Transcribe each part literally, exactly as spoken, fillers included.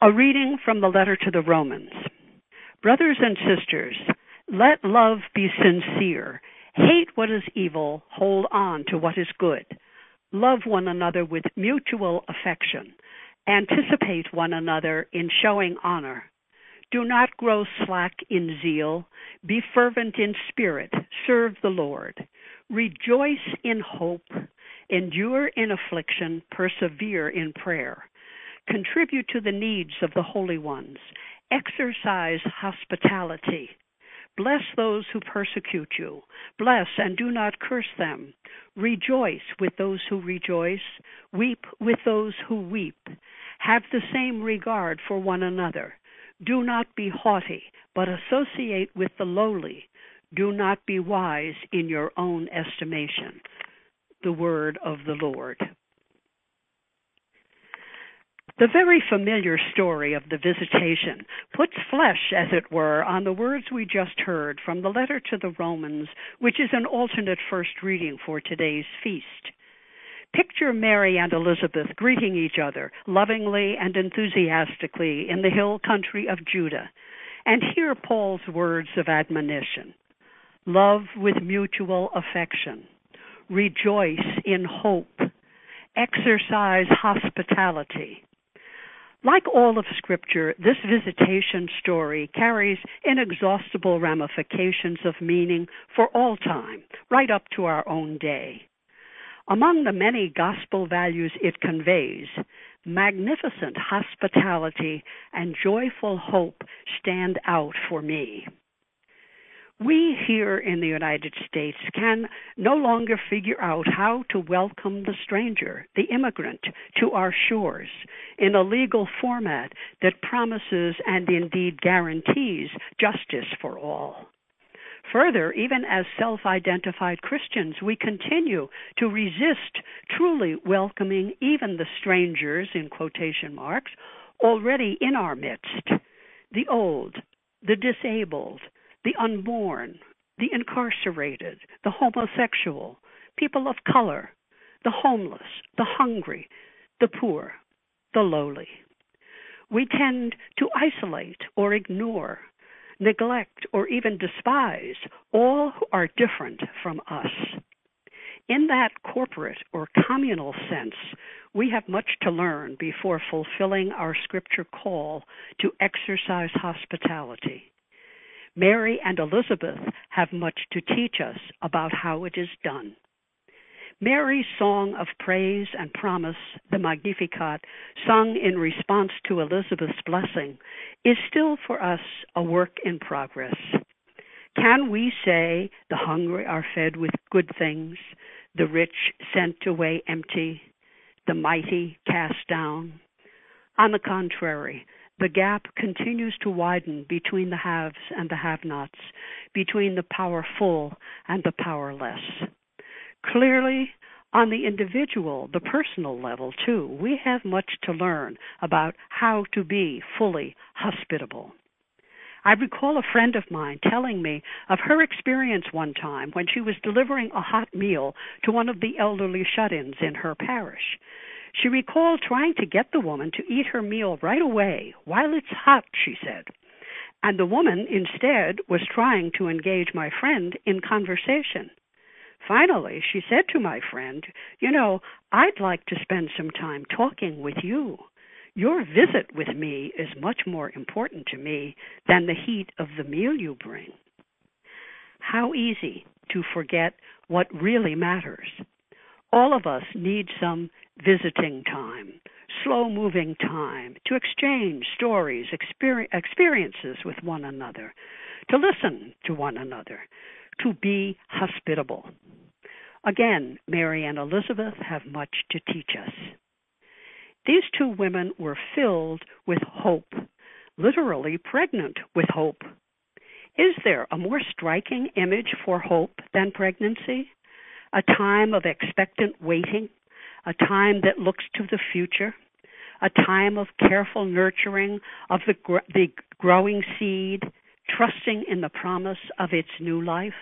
A reading from the letter to the Romans. Brothers and sisters, let love be sincere. Hate what is evil, hold on to what is good. Love one another with mutual affection. Anticipate one another in showing honor. Do not grow slack in zeal. Be fervent in spirit. Serve the Lord. Rejoice in hope. Endure in affliction. Persevere in prayer. Contribute to the needs of the holy ones. Exercise hospitality. Bless those who persecute you. Bless and do not curse them. Rejoice with those who rejoice. Weep with those who weep. Have the same regard for one another. Do not be haughty, but associate with the lowly. Do not be wise in your own estimation. The word of the Lord. The very familiar story of the visitation puts flesh, as it were, on the words we just heard from the letter to the Romans, which is an alternate first reading for today's feast. Picture Mary and Elizabeth greeting each other lovingly and enthusiastically in the hill country of Judah, and hear Paul's words of admonition. Love with mutual affection. Rejoice in hope. Exercise hospitality. Like all of Scripture, this visitation story carries inexhaustible ramifications of meaning for all time, right up to our own day. Among the many gospel values it conveys, magnificent hospitality and joyful hope stand out for me. We here in the United States can no longer figure out how to welcome the stranger, the immigrant, to our shores in a legal format that promises and indeed guarantees justice for all. Further, even as self-identified Christians, we continue to resist truly welcoming even the strangers, in quotation marks, already in our midst, the old, the disabled, the unborn, the incarcerated, the homosexual, people of color, the homeless, the hungry, the poor, the lowly. We tend to isolate or ignore, neglect, or even despise all who are different from us. In that corporate or communal sense, we have much to learn before fulfilling our Scripture call to exercise hospitality. Mary and Elizabeth have much to teach us about how it is done. Mary's song of praise and promise, the Magnificat, sung in response to Elizabeth's blessing, is still for us a work in progress. Can we say the hungry are fed with good things, the rich sent away empty, the mighty cast down? On the contrary, the gap continues to widen between the haves and the have-nots, between the powerful and the powerless. Clearly, on the individual, the personal level, too, we have much to learn about how to be fully hospitable. I recall a friend of mine telling me of her experience one time when she was delivering a hot meal to one of the elderly shut-ins in her parish. She recalled trying to get the woman to eat her meal right away while it's hot, she said. And the woman, instead, was trying to engage my friend in conversation. Finally, she said to my friend, you know, I'd like to spend some time talking with you. Your visit with me is much more important to me than the heat of the meal you bring. How easy to forget what really matters. All of us need some visiting time, slow-moving time, to exchange stories, experi- experiences with one another, to listen to one another, to be hospitable. Again, Mary and Elizabeth have much to teach us. These two women were filled with hope, literally pregnant with hope. Is there a more striking image for hope than pregnancy? A time of expectant waiting, a time that looks to the future, a time of careful nurturing of the, gr- the growing seed, trusting in the promise of its new life.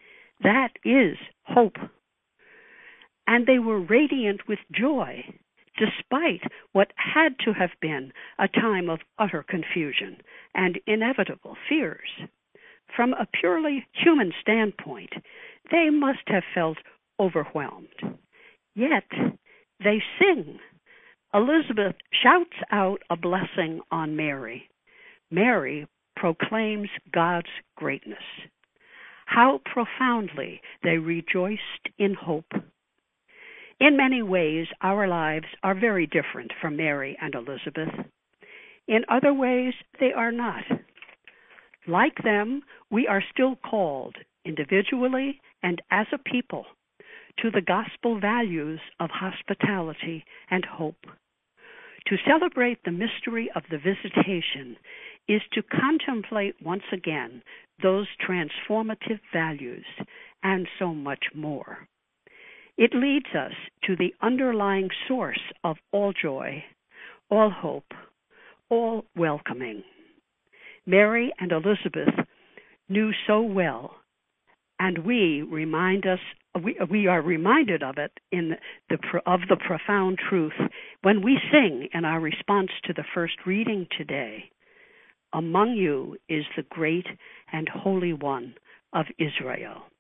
That is hope. And they were radiant with joy, despite what had to have been a time of utter confusion and inevitable fears. From a purely human standpoint, they must have felt overwhelmed. Yet, they sing. Elizabeth shouts out a blessing on Mary. Mary proclaims God's greatness. How profoundly they rejoiced in hope. In many ways, our lives are very different from Mary and Elizabeth. In other ways, they are not. Like them, we are still called, individually and as a people, to the gospel values of hospitality and hope. To celebrate the mystery of the visitation is to contemplate once again those transformative values and so much more. It leads us to the underlying source of all joy, all hope, all welcoming. Mary and Elizabeth knew so well, and we remind us we, we are reminded of it in the of the profound truth when we sing in our response to the first reading today. Among you is the great and holy one of Israel.